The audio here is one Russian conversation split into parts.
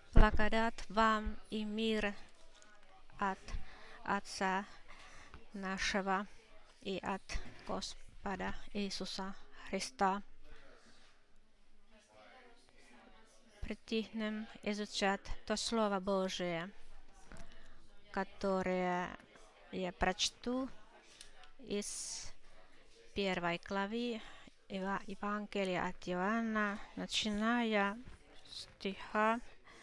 Благодать вам и мир от Отца нашего и от Господа Иисуса Христа. Притихнем изучать то Слово Божие, которое я прочту из первой главы Евангелия от Иоанна, начиная стиха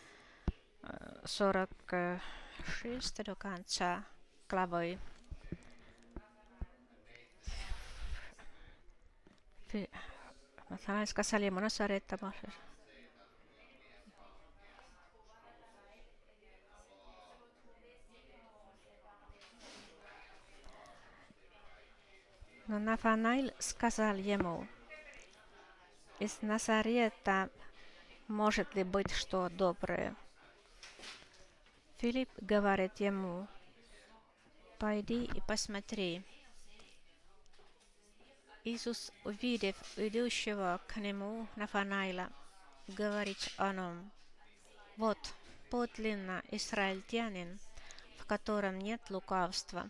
46 до конца главы. Mä сказали Монасарета. Но Нафанаил сказал ему: из Назарета может ли быть что доброе? Филипп говорит ему: пойди и посмотри. Иисус, увидев идущего к нему Нафанаила, говорит о нем: вот подлинно израильтянин, в котором нет лукавства.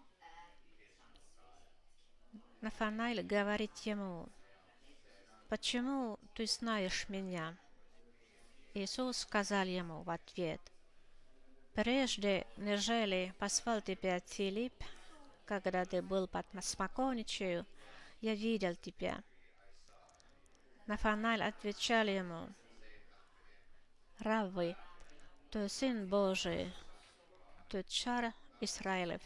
Нафанаил говорит ему: почему ты знаешь меня? Иисус сказал ему в ответ: прежде, нежели позвал тебя Филипп, когда ты был под смоковницей, я видел тебя. Нафанаил отвечал ему: Равви, ты Сын Божий, ты Царь Израилев.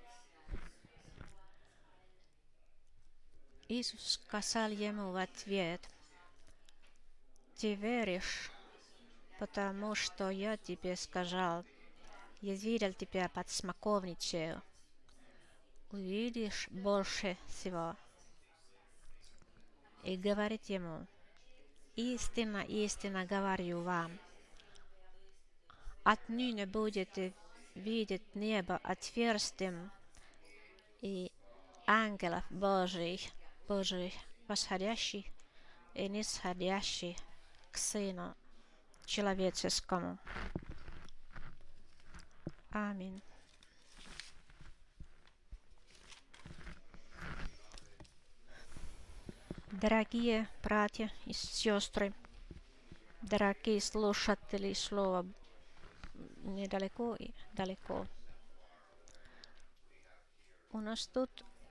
Иисус сказал ему в ответ: ты веришь, потому что я тебе сказал, я видел тебя под смоковницей. Увидишь больше всего. И говорит ему: истинно, истинно говорю вам, отныне будете видеть небо отверстым и ангелов Божьих, восходящих и нисходящих к Сыну Человеческому. Аминь. Дорогие братья и сестры, дорогие слушатели слова недалеко и далеко. У нас тут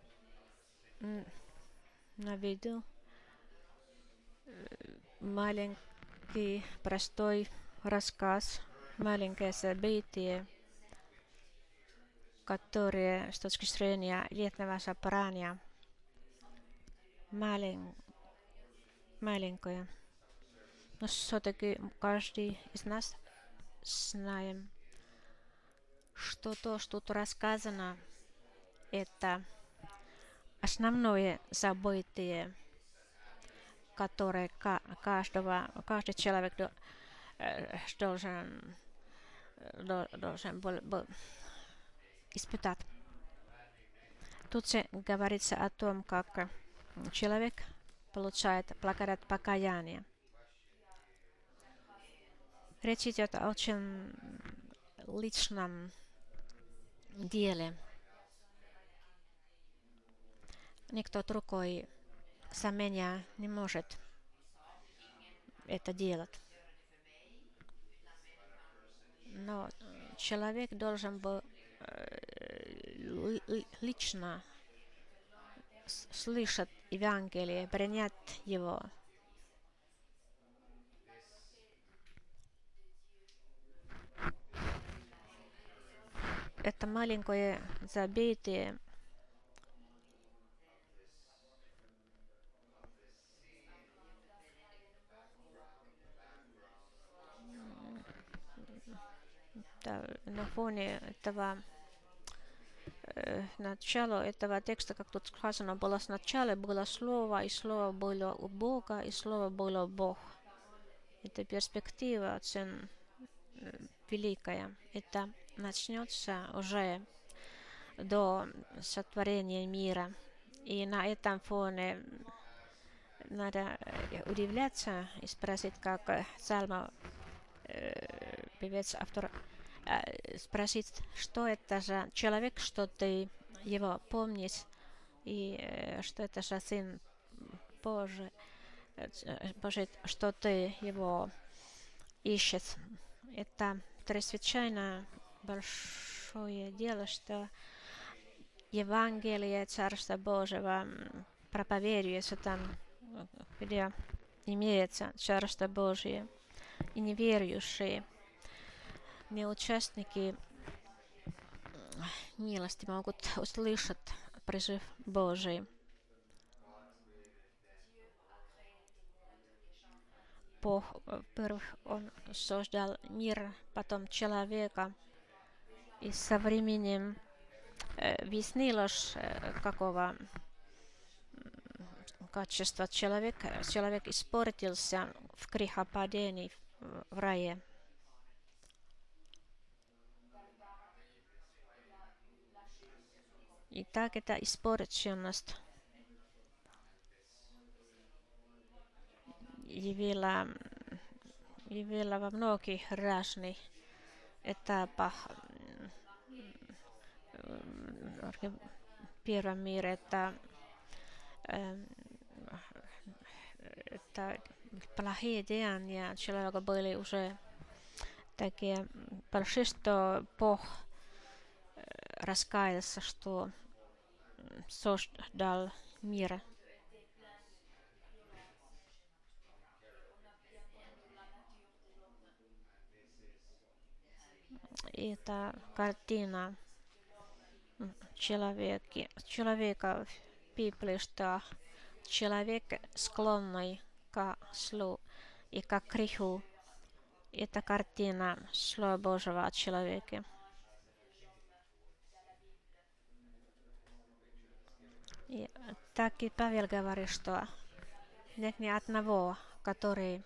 на виду маленький простой рассказ, маленькое событие, которое с точки зрения летнего собрания маленькое. Но все-таки каждый из нас знаем, что то, что тут рассказано, это основное событие, которое каждый человек должен был испытать. Тут же говорится о том, как человек получает благодать покаяния. Речь идет о очень личном деле. Никто другой за меня не может это делать. Но человек должен был лично слышать Евангелие, принять его. Это маленькое событие на фоне этого начала этого текста, как тут сказано, было сначала было Слово, и Слово было у Бога, и Слово было Бог. Эта перспектива очень великая. Это начнется уже до сотворения мира. И на этом фоне надо удивляться и спросить, как Псалма певец-автор спросит, что это за человек, что ты его помнишь, и что это за Сын Божий, что ты его ищешь. Это чрезвычайно большое дело, что Евангелие Царства Божьего проповедуется там, где имеется Царство Божие, и неверующие, неучастники милости могут услышать призыв Божий. Бог, во-первых, Он создал мир, потом человека, и со временем выяснилось, какого качества человека. Человек испортился в грехопадении в рае. И так эта испорченность явила во многих разных этапах первом мире. Это плохие деяния человека были уже такие большие, что Бог раскаялся, что создал мир. И эта картина человека в Библии, что человек склонный к злу и к греху. Это картина Слова Божьего о человеке. И так и Павел говорит, что нет ни одного, который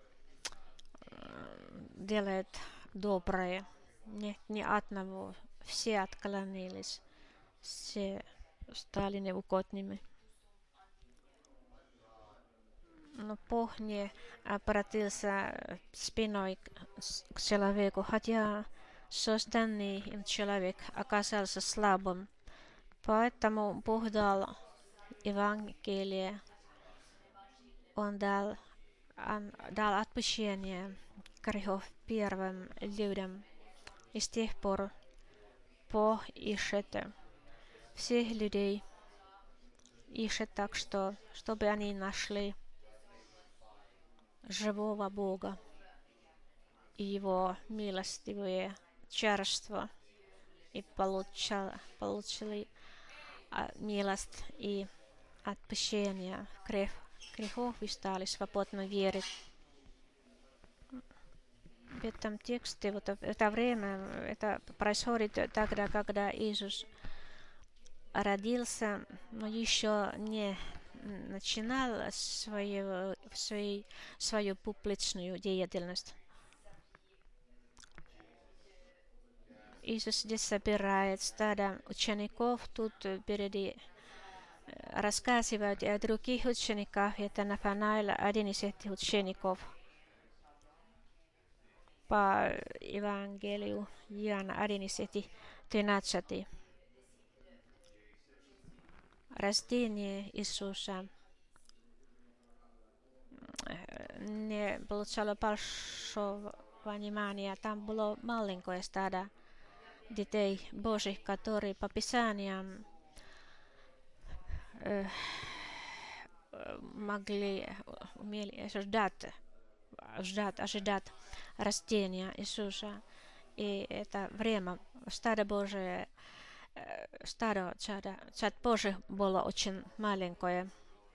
делает доброе. Нет ни одного. Все отклонились. Все стали неугодными. Но Бог не обратился спиной к человеку, хотя созданный им человек оказался слабым. Поэтому Бог дал Евангелие. Он дал отпущение грехов первым людям. И с тех пор Бог ищет всех людей, ищет так, чтобы они нашли живого Бога и Его милостивое царство, и получили милость и отпущение грехов и стали свободно верить. В этом тексте, вот это время, это происходит тогда, когда Иисус родился, но еще не начинал свою публичную деятельность. Иисус здесь собирает стадо учеников, тут впереди рассказывают о других учениках. Это Нафанаил, один из этих учеников. По Евангелию Иоанна, один из этих 12. Рождение Иисуса не получало большого внимания. Там было маленькое стадо детей Божьих, которые по Писаниям умели ожидать рождения Иисуса. И это время стадо Божие, чад Божий было очень маленькое.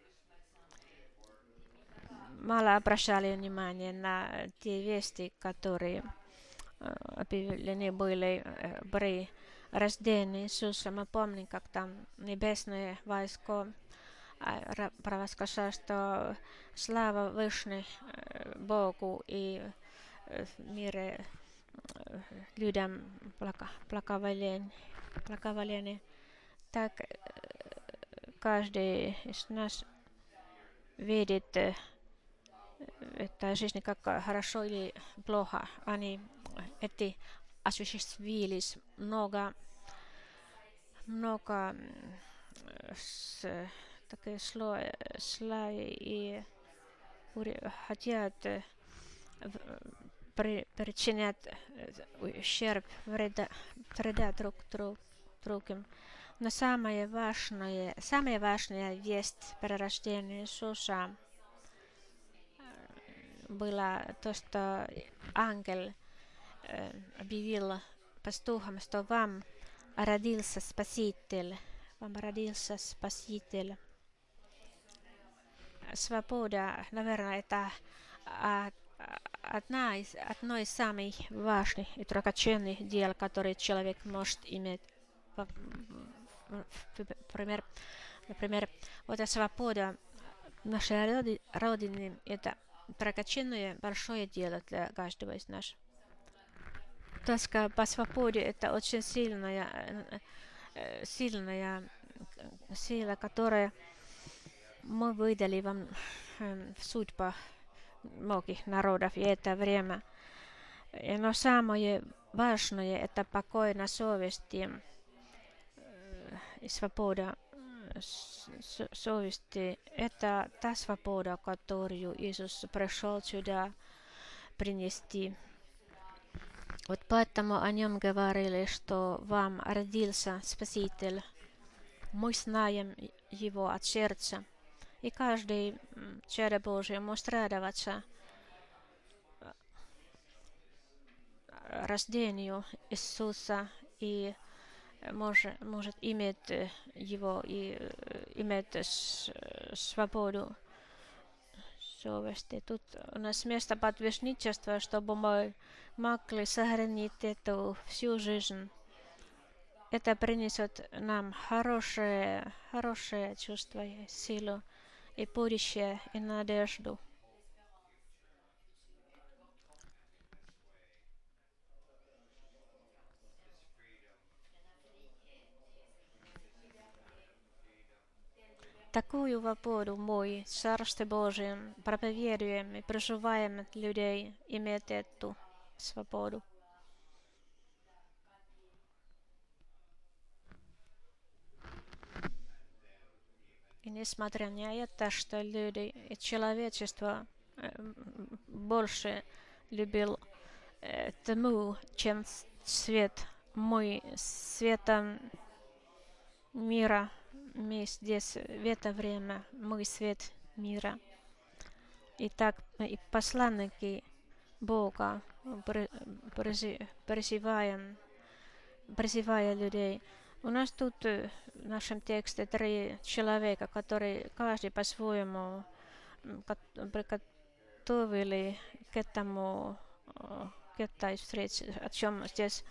Мало обращали внимание на те вести, которые объявлены были при рождении Иисуса. Мы помним, как там небесное войско провозглашало, что слава Вышней Богу и в мире людям благоволение. Так каждый из нас видит это жизнь как хорошо или плохо. Они эти осуществились много такие слои и хотят причинять ущерб, вреда друг другим. Но самая важная весть перерождения Иисуса была то, что ангел объявил пастухам, что вам родился Спаситель. Свобода, наверное, это одно из самых важных и драгоценных дел, которые человек может иметь. Например, вот эта свобода нашей Родины – это драгоценное большое дело для каждого из нас. Тоска по свободе – это очень сильная сила, которая мы выдали вам в судьбах многих народов и это время. Но самое важное – это покой на совести и свобода совести. Это та свобода, которую Иисус пришел сюда принести. Вот поэтому о нем говорили, что вам родился Спаситель. Мы знаем его от сердца. И каждый человек Божий может радоваться рождению Иисуса и может иметь его и иметь свободу совести. Тут у нас место подвижничества, чтобы мы могли сохранить эту всю жизнь. Это принесет нам хорошее чувство, силу и будущее, и надежду. Такую свободу мы, Царстве Божьем, проповедуем и призываем людей иметь эту свободу. И несмотря на это, что люди и человечество больше любил тьму, чем свет, мы светом мира, мы здесь в это время, мы свет мира. И так и посланники Бога призывая людей. У нас тут в нашем тексте 3 человека, которые каждый по-своему приготовили к этой встрече, о чем здесь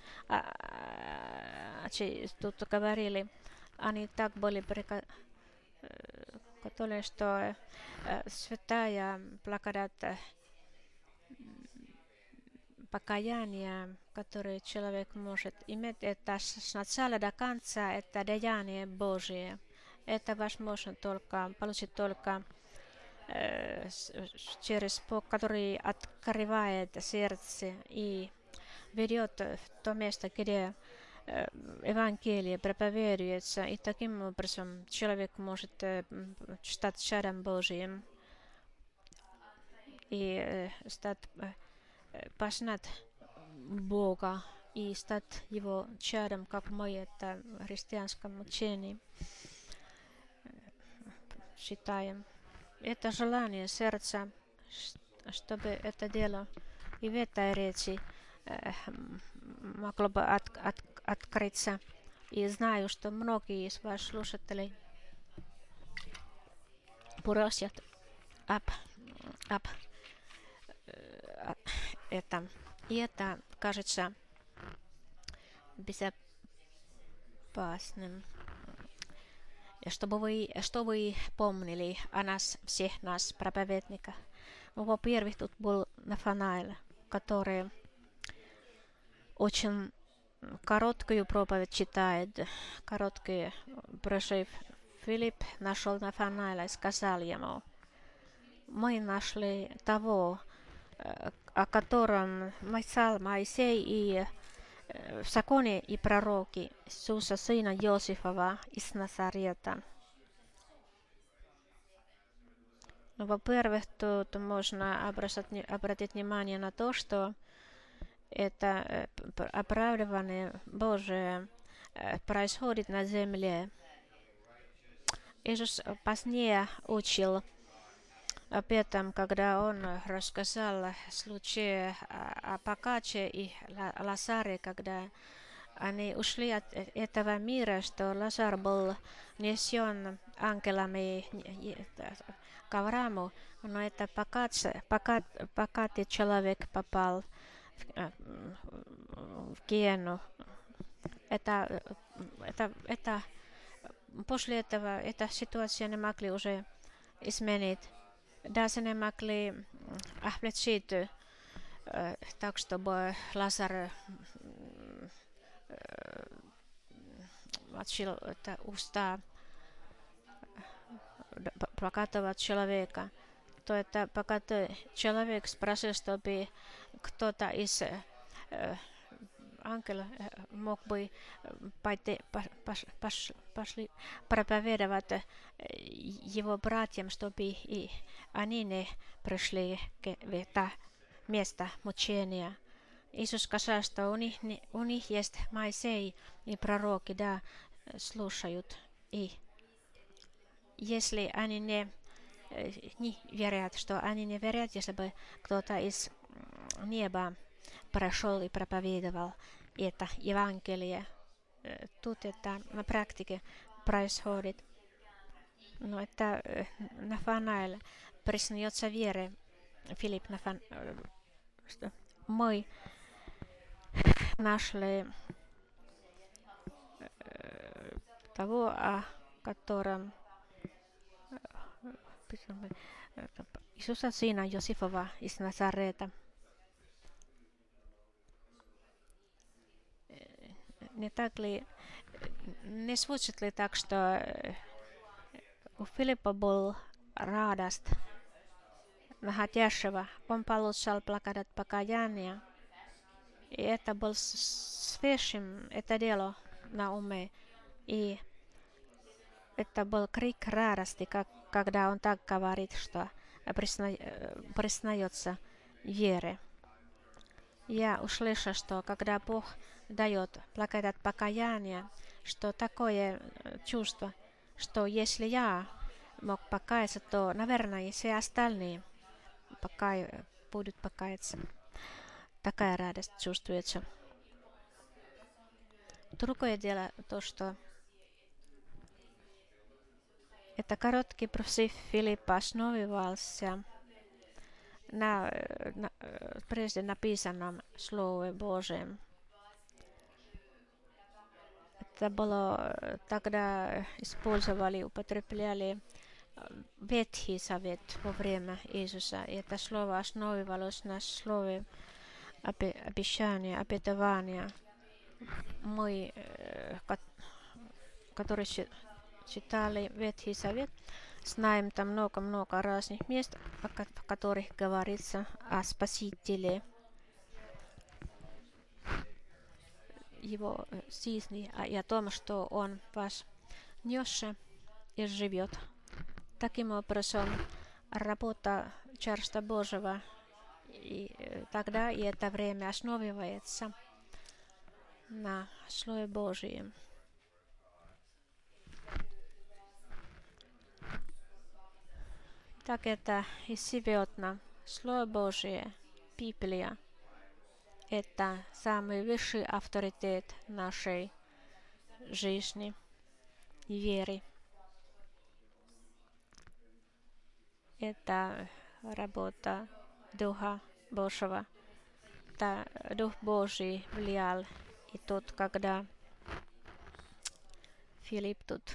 тут говорили. Они так были приготовлены, что святая благодать покаяние, которое человек может иметь, это с начала до конца, это деяние Божие. Это возможно получить только через Бог, который открывает сердце и ведет в то место, где Евангелие проповедуется, и таким образом человек может стать чадом Божьим и познать Бога и стать его чадом, как мы это в христианском учении считаем. Это желание сердца, чтобы это дело и в этой речи могло бы открыться. И знаю, что многие из ваших слушателей просят об этом. И это кажется безопасным. Чтобы вы помнили о нас, всех нас, проповедниках. Ну, во-первых, тут был Нафанаил, который очень короткую проповедь читает, короткий прожив. Филипп нашел Нафанаила и сказал ему: мы нашли того, о котором Моисей и в законе и пророки Иисуса, сына Иосифова из Назарета. Ну, во-первых, тут можно обратить внимание на то, что это оправдывание Божие происходит на земле. Иисус позднее учил об этом, когда он рассказал случай о Богаче и Лазаре, когда они ушли от этого мира, что Лазар был несен ангелами к Аврааму, но это богатый человек попал в Гиену. После этого эта ситуация не могли уже изменить. Даже не могли облегчить так, чтобы Лазар открыл уста богатого человека. То это богатый человек спросил, чтобы кто-то из ангелов мог бы пошли проповедовать его братьям, чтобы и они не пришли в это место мучения. Иисус сказал, что у них есть Моисей и пророки, да, слушают. И если они не верят, что они не верят, если бы кто-то из неба прошел и проповедовал это Евангелие. Тут это на практике происходит. Но это Нафанаэль признается вере. Филипп что мы нашли того, о котором Иисуса, сына Иосифова из Назарета. Не звучит ли так, что у Филиппа был радость находящего, он получал благодать покаяния, и это был свежим, это дело на уме, и это был крик радости, когда он так говорит, что признается вере. Я услышал, что когда Бог дает благодать покаяния, что такое чувство, что если я мог покаяться, то, наверное, и все остальные будут покаяться. Такая радость чувствуется. Другое дело то, что это короткий призыв Филиппа основывался на прежде написанном Слове Божьем. Это было тогда употребляли Ветхий Завет во время Иисуса. И это слово основывалось на слове обещания, обетования. Мы, которые читали Ветхий Завет, знаем там много-много разных мест, в которых говорится о Спасителе, его жизни и о том, что он вас несший и живет. Таким образом, работа Царства Божьего и тогда и это время основывается на Слове Божьем. Так это и сегодня Слово Божие, Библия, это самый высший авторитет нашей жизни и веры. Это работа Духа Божьего. Да, Дух Божий влиял и тут, когда Филипп тут.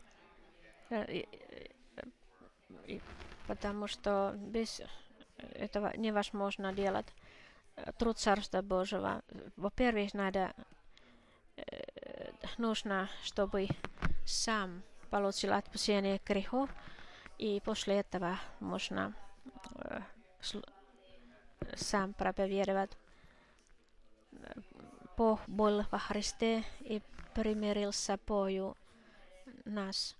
Потому что без этого невозможно делать труд Царства Божьего. Во-первых, нужно, чтобы сам получил отпущение грехов, и после этого можно сам проповедовать. Бог был во Христе и примирился пою нас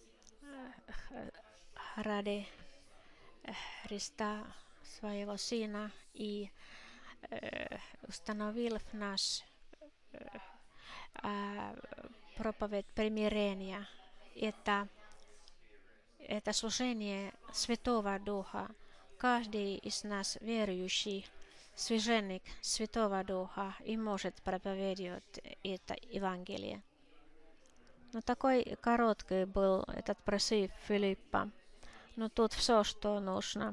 ради Христа своего Сына и установил в нас проповедь примирения. Это служение Святого Духа. Каждый из нас верующий священник Святого Духа и может проповедовать это Евангелие. Но такой короткий был этот призыв Филиппа. Но тут все, что нужно.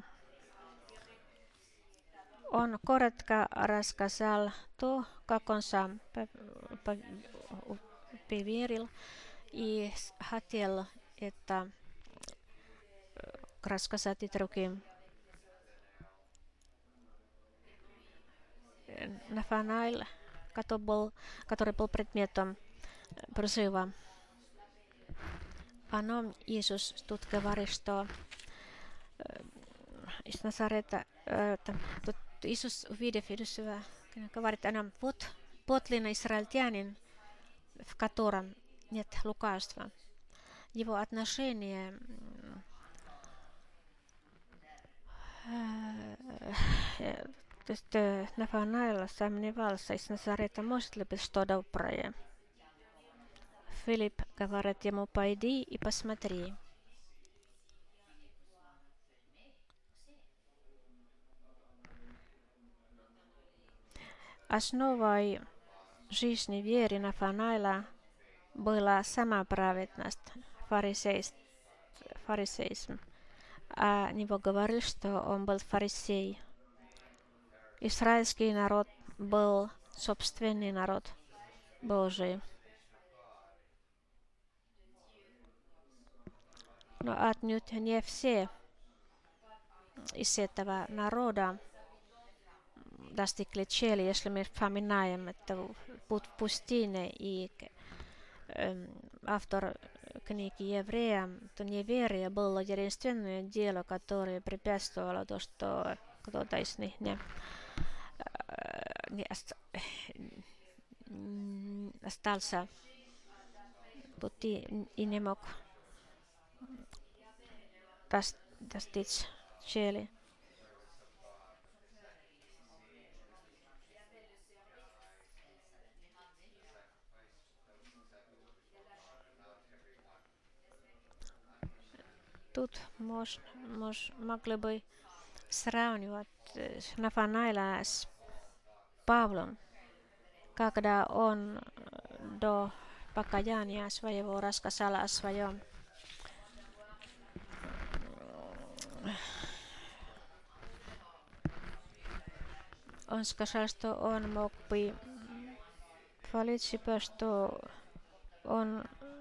Он коротко рассказал то, как он сам поверил и хотел это рассказать и другим. Нафанаил, который был предметом призыва. Потом Иисус тут говорит, что из Назарета, тут Иисус, увидев Иисуса, говорит о нам, вот подлинный израильтянин, в котором нет лукавства. Его отношение то есть Нафанаил сомневался из Назарета, может ли быть что доброе. Филипп говорит ему, пойди и посмотри. Основой жизни веры Нафанаила была самоправедность, фарисеизм. А него говорили, что он был фарисей. Израильский народ был собственный народ Божий. Но отнюдь не все из этого народа достигли цели, если мы вспоминаем это путь в пустыне, и автор книги Евреям, то неверие было единственное дело, которое препятствовало то, что кто-то из них не остался пути и не мог достичь цели. Тут могли бы сравнивать Нафанаила с Павлом, когда он до покаяния своего рассказал о своем он сказал, что он мог бы хвалить себя, что он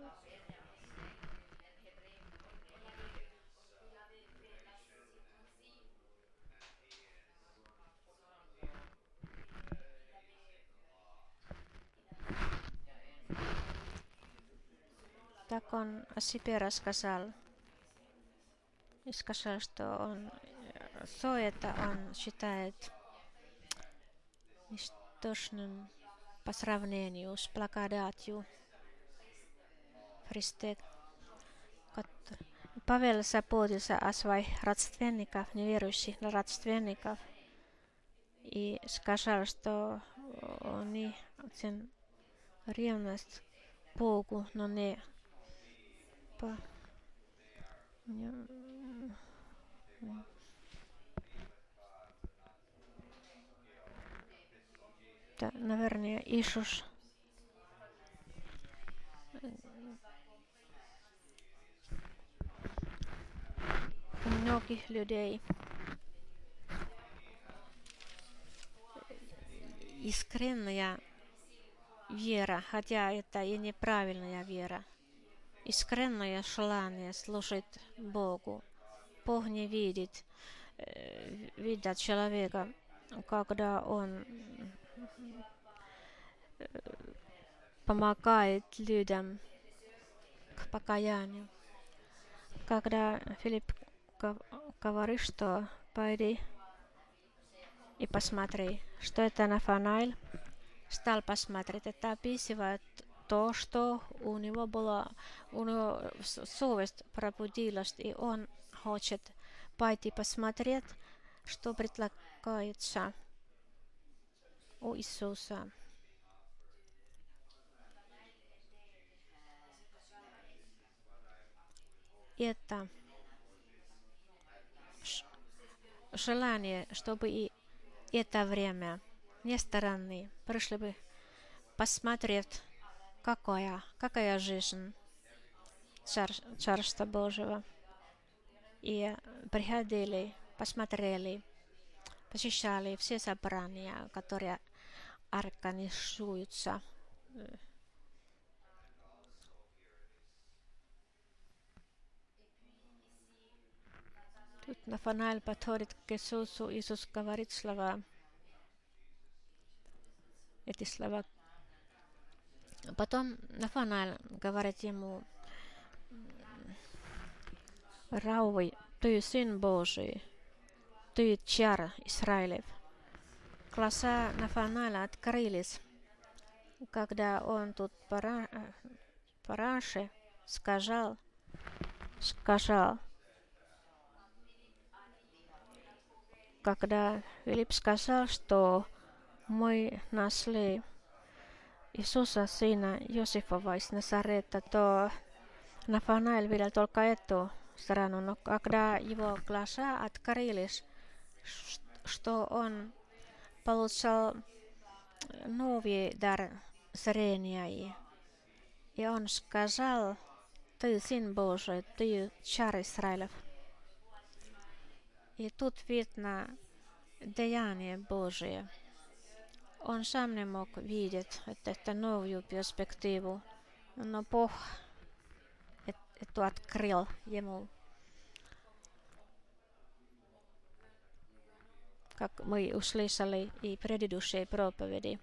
так он о себе рассказал. И сказал, что он все это он считает ничтожным по сравнению с благодатью Христе. Павел заботился о своих родственниках, неверующих родственников, и сказал, что они очень ревность Богу, но не по да, наверное, Иисус у многих людей искренняя вера, хотя это и неправильная вера, искреннее желание служить Богу. Бог не видит человека, когда он помогает людям к покаянию. Когда Филипп говорит, что пойди и посмотри, что это Нафанаиль стал посмотреть. Это описывает то, что у него совесть пробудилась, и он хочет пойти посмотреть, что предлагается у Иисуса. И это желание, чтобы и это время не стороны пришли бы посмотреть, какая жизнь Царства Божьего. И приходили, посмотрели, посещали все собрания, которые организуются. Тут Нафанаиль подходит к Иисусу, Иисус говорит слова, эти слова. Потом Нафанаиль говорит ему: «Рауи, ты сын Божий, ты царь Израилев». Глаза Нафанаиля открылись, когда он тут пораньше сказал, когда Филипп сказал, что мы нашли Иисуса, сына Иосифова из Назарета, то Нафанаиль видел только эту сторону. Но когда его глаза открылись, что он получил новый дар зрения, и он сказал: «Ты сын Божий, ты царь Израилев». И тут видно деяние Божие. Он сам не мог видеть эту новую перспективу, но Бог это открыл ему. Как мы услышали и предыдущей проповеди.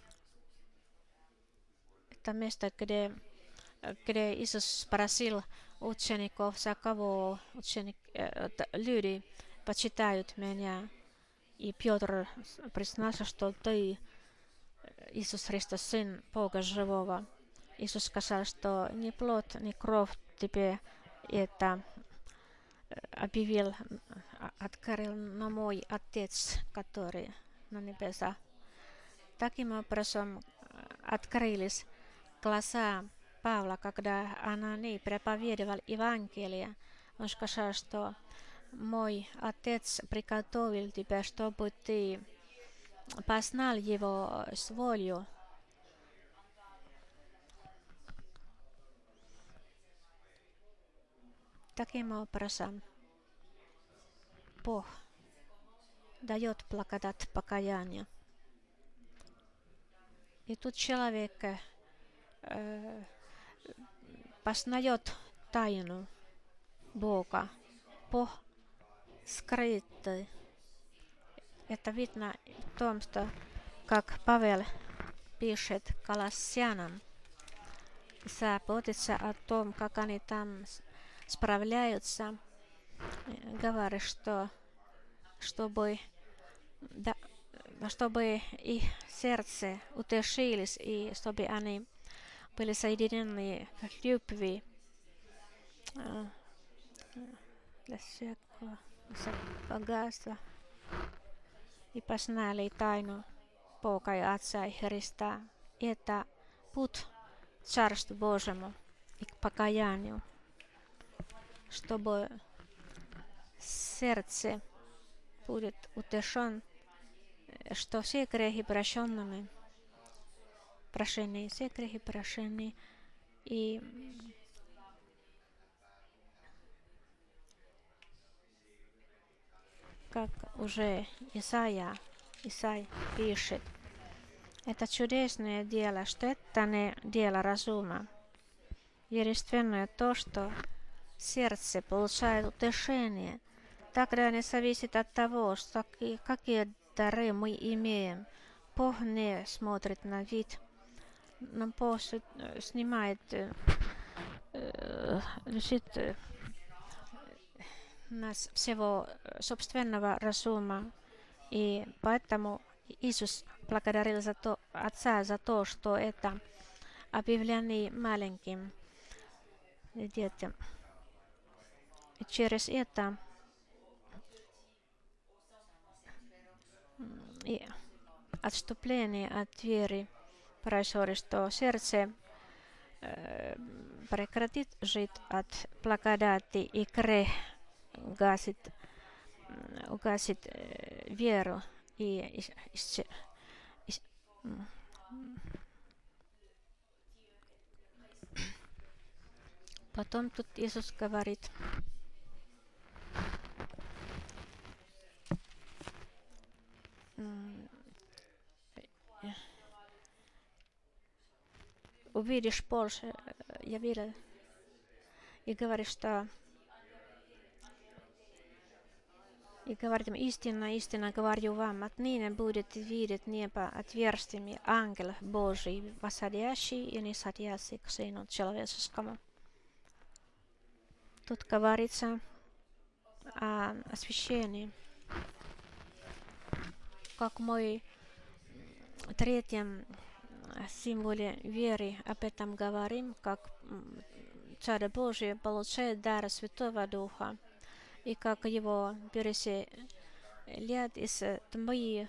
Это место, где Иисус спросил учеников, за кого люди почитают меня. И Петр признался, что ты Иисус Христос, Сын Бога Живого. Иисус сказал, что ни плоть, ни кровь тебе это объявил, открыл, но мой Отец, который на небесах. Таким образом открылись глаза Павла, когда Анани проповедовал Евангелие. Он сказал, что мой Отец приготовил тебя, чтобы ты познал Его с волю. Таким образом, Бог дает благодать покаяния. И тут человек познает тайну Бога. Бог скрытый. Это видно в том, что, как Павел пишет Колоссянам, заботится о том, как они там справляются, говорит, что чтобы их сердце утешились, и чтобы они были соединены в любви для всякого богатства и познали тайну Бога и Отца и Христа. Это путь к Царству Божьему и к покаянию, чтобы сердце будет утешен, что все грехи прощенными, все грехи прощены, и как уже Исаия пишет, это чудесное дело, что это не дело разума. Единственное то, что сердце получает утешение, тогда не зависит от того, что какие дары мы имеем. Бог не смотрит на вид, но Бог снимает нас всего собственного разума И поэтому Иисус благодарил за то, Отца за то, что это объявлены маленьким детям. И через это и отступление от веры происходит, что сердце прекратит жить от благодати и угасит веру. И потом тут Иисус говорит, увидишь больше, я видел, и говорит, что и говорит им, истинно, истинно говорю вам, отныне будет видеть небо отверстиями ангел Божий, восходящий и нисходящий к Сыну Человеческому. Тут говорится о освящении. Как мы в третьем символе веры об этом говорим, как Царь Божий получает дар Святого Духа, и как его переселяет из тьмы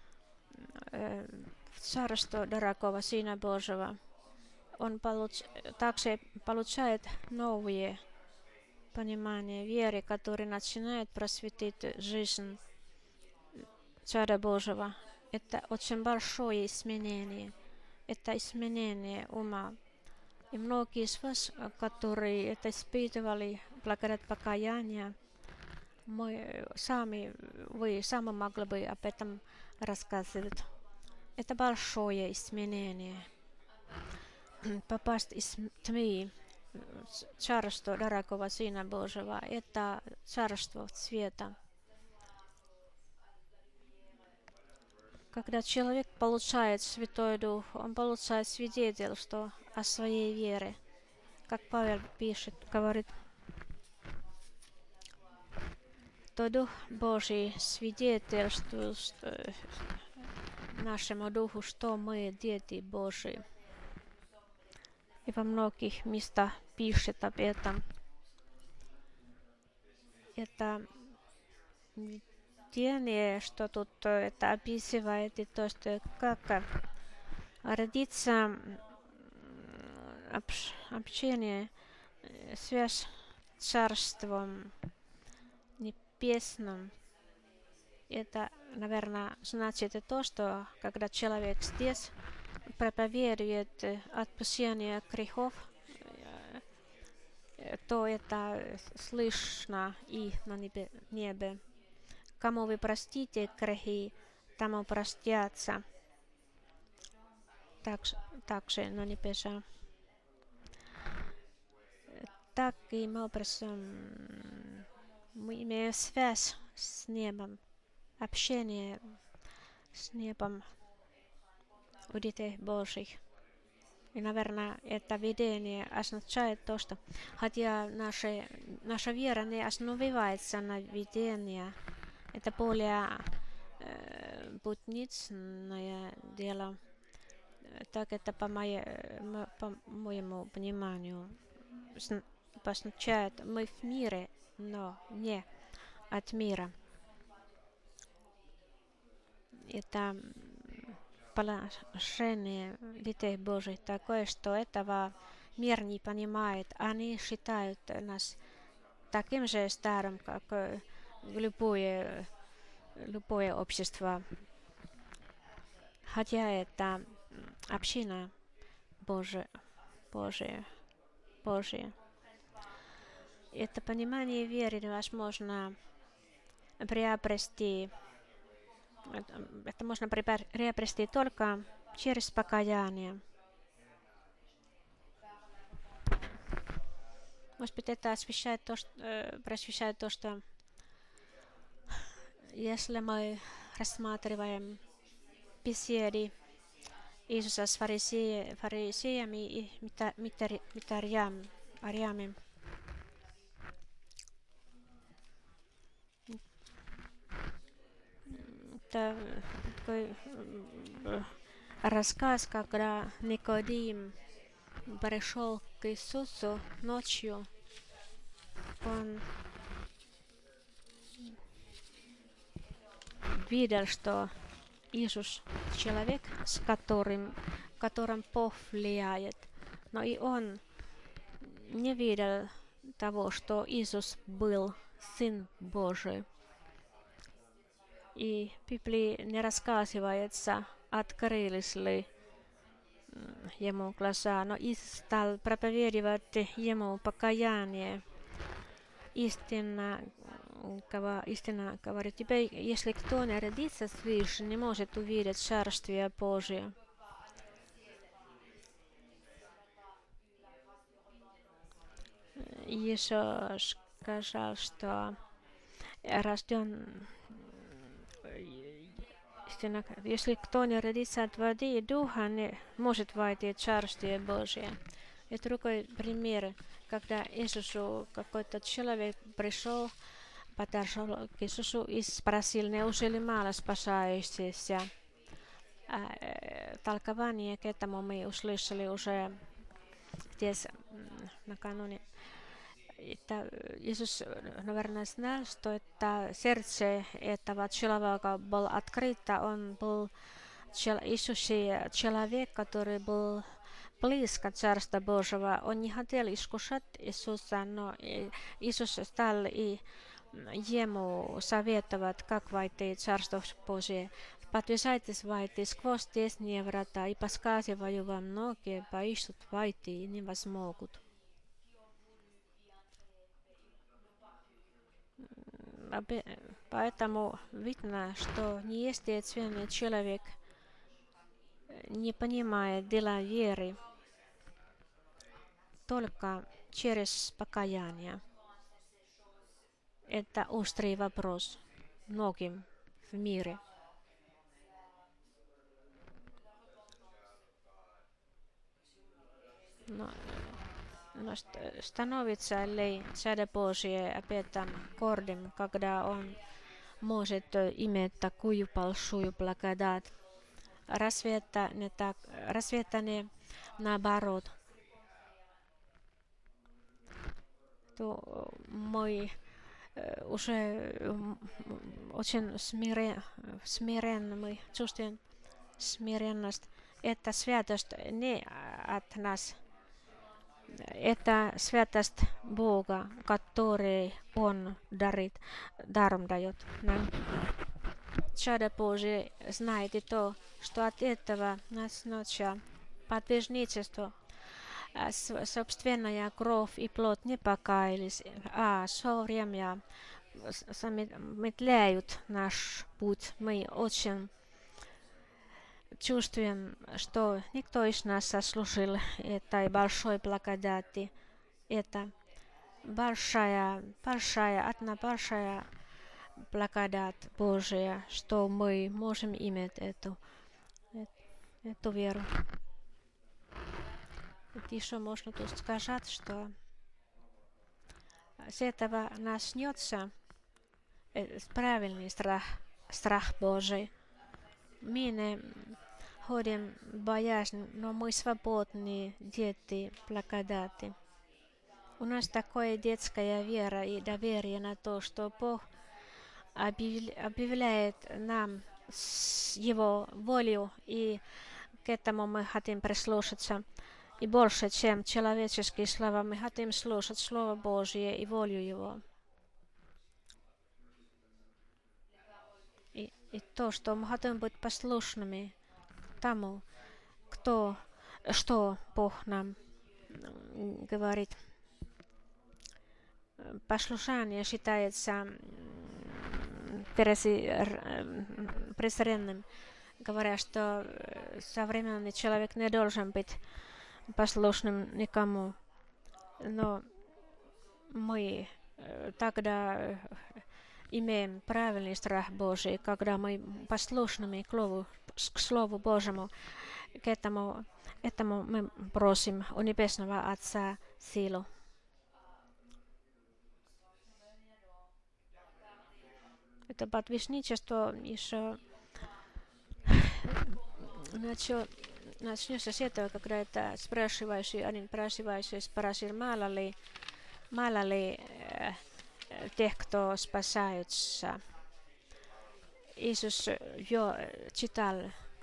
в царство дорогого Сына Божьего. Он также получает новые понимания веры, которые начинают просветить жизнь Царя Божьего. Это очень большое изменение. Это изменение ума. И многие из вас, которые это испытывали благодаря покаянию, вы сами могли бы об этом рассказывать. Это большое изменение. Попасть из тьмы в царство дорогого Сына Божьего, это царство света. Когда человек получает Святой Дух, он получает свидетельство о своей вере. Как Павел пишет, говорит, то Дух Божий свидетельствует нашему Духу, что мы дети Божьи. И во многих местах пишет об этом. Это видение, что тут это описывает, и то, что как родиться общение, связь с Царством Небесным. Это, наверное, значит и то, что когда человек здесь проповедует отпущение грехов, то это слышно и на небе. Кому вы простите грехи, тому простятся. Также на небеса. Таким образом мы имеем связь с небом, общение с небом у детей Божьих. И, наверное, это видение означает то, что хотя наша вера не основывается на видении, это более будничное дело. Так это по моему пониманию означает, мы в мире, но не от мира. Это положение детей Божьих такое, что этого мир не понимает. Они считают нас таким же старым, как любое общество. Хотя это община Божия. Это понимание веры невозможно приобрести. Это можно приобрести только через покаяние. Может быть, это просвещает то, что если мы рассматриваем беседы Иисуса с фарисеями и митарями, это такой рассказ, когда Никодим пришел к Иисусу ночью. Он видел, что Иисус человек, с которым Бог влияет. Но и он не видел того, что Иисус был Сын Божий. И в Библии не рассказывается, открылись ли ему глаза, но Иисус стал проповедовать ему покаяние. Истинно говорю тебе, если кто не родится свыше, не может увидеть Царствие Божие. Иисус сказал, что рожден, если кто не родится от воды и духа, не может войти в Царствие Божие. И другой пример, когда Иисусу какой-то человек пришел, подошел к Иисусу и спросил, неужели мало спасающихся? Толкование к этому мы услышали уже здесь накануне. Это Иисус, наверное, знал, что это сердце этого человека было открыто. Он был Иисус человек, который был близко Царства Божьего. Он не хотел искушать Иисуса, но Иисус стал и ему советовать, как войти в Царство Божие. Подвязайтесь войти сквозь тесные врата, и подсказываю вам, многие поищут войти и не возмогут. Поэтому видно, что неестественный человек не понимает дела веры только через покаяние. Это острый вопрос многим в мире. Но становится ли Царь Божий об этом гордым, когда он может иметь такую большую благодать? Разве это не так? Разве это не наоборот? То мы уже очень смиренно, мы чувствуем смиренность. Это святость не от нас. Это святость Бога, который Он даром дает нам. Царь Божий знает и то, что от этого нас ночью подвижничество, собственная кровь и плоть не покаялись, а со время замедляют наш путь. Мы очень чувствуем, что никто из нас заслужил этой большой благодати. Это одна большая благодать Божия, что мы можем иметь эту веру. Еще можно тут сказать, что с этого начнется правильный страх Божий. Мы не ходим боязнь, но мы свободные дети благодати. У нас такая детская вера и доверие на то, что Бог объявляет нам Его волю, и к этому мы хотим прислушаться. И больше, чем человеческие слова, мы хотим слушать Слово Божье и волю Его. И то, что мы хотим быть послушными тому, что Бог нам говорит. Послушание считается презренным, говоря, что современный человек не должен быть послушным никому. Но мы тогда имеем правильный страх Божий, когда мы послушными к Слову Божьему. К этому мы просим у Небесного Отца силу. Это подвижничество еще Начнется с этого, когда это спрашивающий, один спрашивающий спросил, мало ли тех, кто спасаются. Иисус читал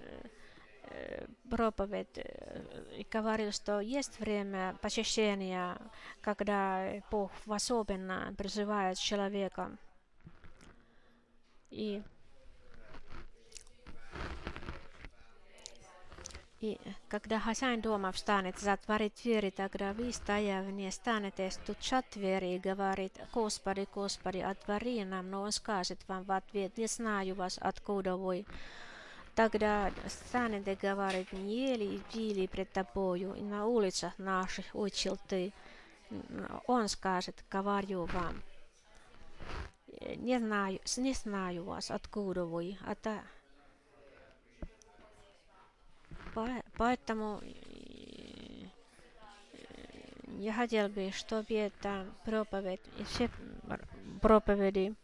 проповедь и говорил, что есть время посещения, когда Бог особенно призывает человека. И когда хозяин дома встанет, затворит двери, тогда вы, стоя вне, станете стучать в двери и говорит: «Господи, Господи, отвори нам», но он скажет вам в ответ: «Не знаю вас, откуда вы». Тогда станете говорить: «Не ели и пили пред тобою, и на улицах наших учил ты». Он скажет: «Говорю вам, не знаю вас, откуда вы». Поэтому я хотел бы, чтобы эта проповедь и все проповеди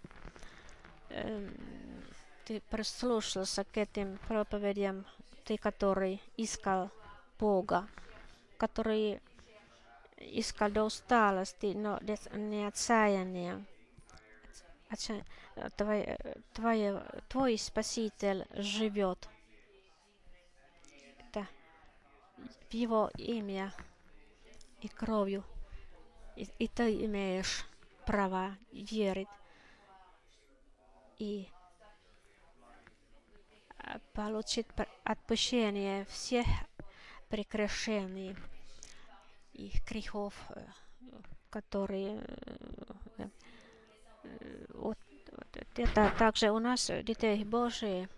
ты прислушался к этим проповедям, ты, который искал Бога, который искал до усталости, но не отчаяния. Твой Спаситель живет. Это в Его имя и кровью. И ты имеешь право верить и получить отпущение всех прегрешений и грехов, которые это также у нас, детей Божьих.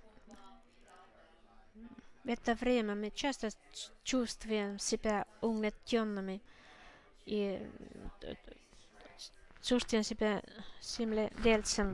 В это время мы часто чувствуем себя угнетенными и чувствуем себя земледельцем,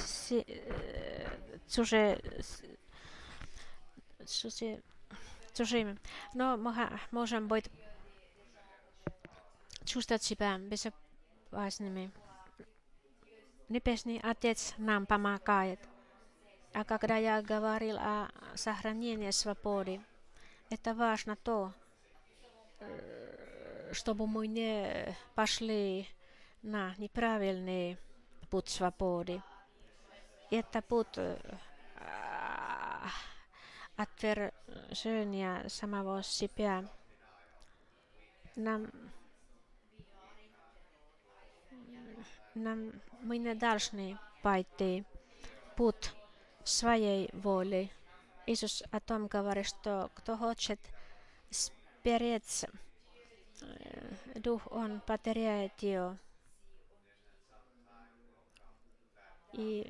чужими. Но мы можем быть чувствовать себя безопасными. Небесный Отец нам помогает. А когда я говорил о сохранении свободы, это важно то, чтобы мы не пошли на неправильный путь свободы. Это путь отвержения самого себя. Мы не должны пойти путь своей воли. Иисус о том говорит, что кто хочет спереть дух, он потеряет ее. И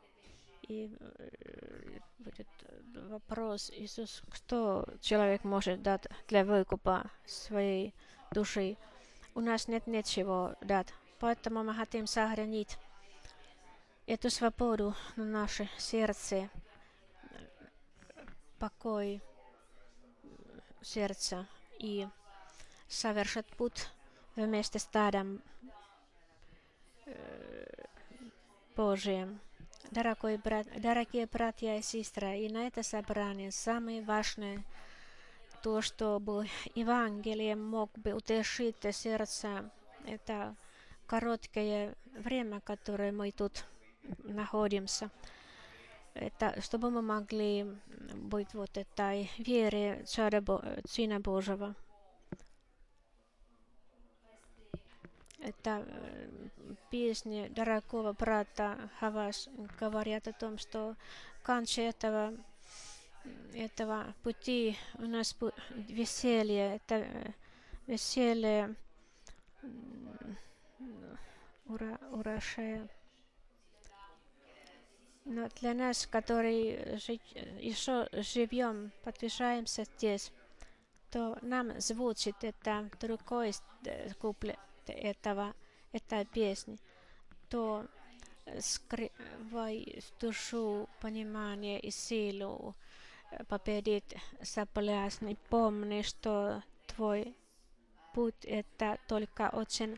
будет вопрос: Иисус, что человек может дать для выкупа своей души? У нас нет ничего дать, поэтому мы хотим сохранить эту свободу на наше сердце, покой сердца и совершить путь вместе с стадом Божьим. Дорогие братья и сестры, и на это собрание самое важное то, чтобы Евангелие мог бы утешить сердце. Это короткое время, которое мы тут находимся. Это, чтобы мы могли быть вот этой вере Сына Божьего. Это песни дорогого брата Хавас говорят о том, что в конце этого пути у нас веселье, это веселье урожая. Но для нас, которые еще живем, подвижаемся здесь, то нам звучит это другой куплет этой песни, то скрывай в душу понимание и силу победить соблазн. Помни, что твой путь это только очень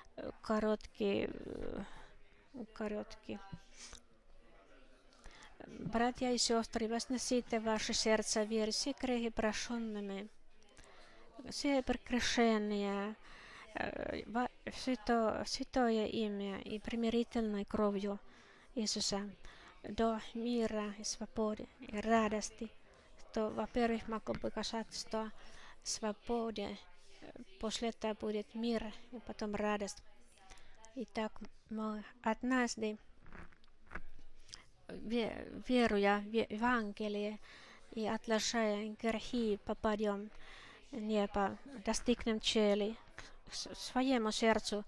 короткий. братья и сестры, возносите ваши сердца вере, все грехи прощенными, все прекращения, святое имя и примирительной кровью Иисуса до мира и свободы и радости, что, во-первых, могло бы касаться свободы, после этого будет мир и потом радость. Итак, мы однажды, веруя в Евангелие и отложая грехи, попадем в небо, достигнем цели. Своему сердцу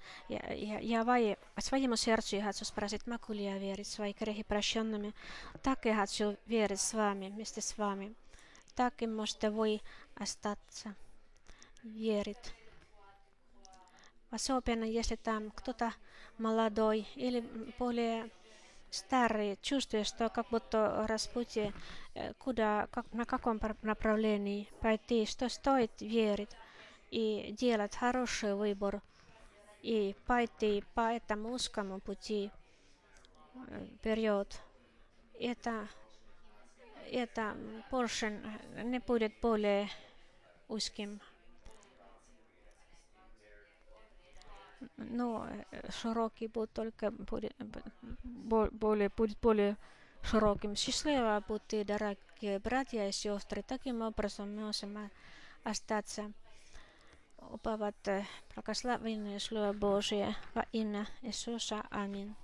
я хочу спросить, могу ли я верить в свои грехи прощенными. Так я хочу верить с вами, вместе с вами. Так и можете вы остаться, верить. Особенно если там кто-то молодой или более старый, чувствует, что как будто распутье, на каком направлении пойти, что стоит верить и делать хороший выбор и пойти по этому узкому пути вперед. Это больше не будет более узким, но широкий будет только будет более широким. Счастливо будьте, дорогие братья и сестры. Таким образом мы можем остаться уповать благословенное Слово Божие во имя Иисуса. Аминь.